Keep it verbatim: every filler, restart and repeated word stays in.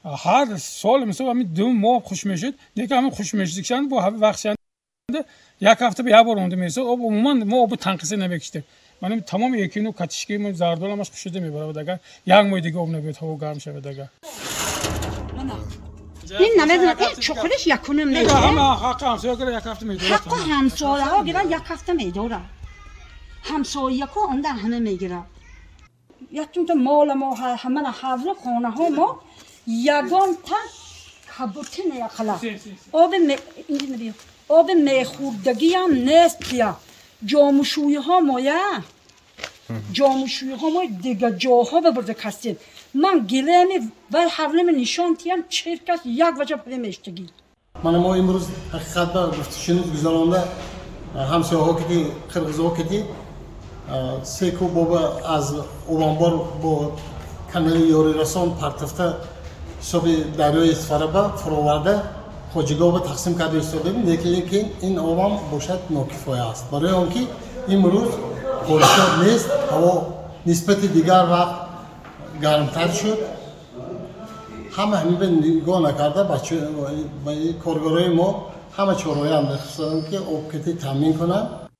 هر سال مثلا همین دو ماه خوش میشد دیگه همین خوش میشدن با وقت یک هفته به یه بار اونده میرسه آب عموما ما آب تنقیص نمیکشیم من تمام یکی نوع کاتشکی ما زردال همش خوشیده میبره دیگه یک ماه دیگه آب نبید هوا گرم شده دیگه این نمیدونم این چوکلش یکونه میده دیگه همه حق همسایه گره یک هفته میداره حق همسایه ها گره یک هفته میداره همسایه ها اونده همه میگیره یکتون تو مال ما همه حوله خانه ها ما یگان تا کبوتی نیخلا آب می اینجا نبیو آب میخوردگی هم نیست بیا جاموشوی ها مایه جاموشوی ها ما دیگه جاها ببرده کسیم من گلهمی و حولم نشان تیم چرکش یک وجه پلی میشتگی من ما امروز حقیقت با گفتشنید گذارانده همسایه ها کدی قرغز ها کدی سه کو بابا از اوانبار با کانال یاری رسان پرتفته صبح دریای اسفاره با فروورده خوجگاه با تقسیم کرده استادیم لیکن این اوام باشد ناکفایه است برای آنکه امروز خورشید نیست هوا نسبت دیگر وقت گرمتر شد همه همین به نگاه نکرده بچه کارگرای ما همه چهارهای هم بخواستن که آب کتی تامین کنن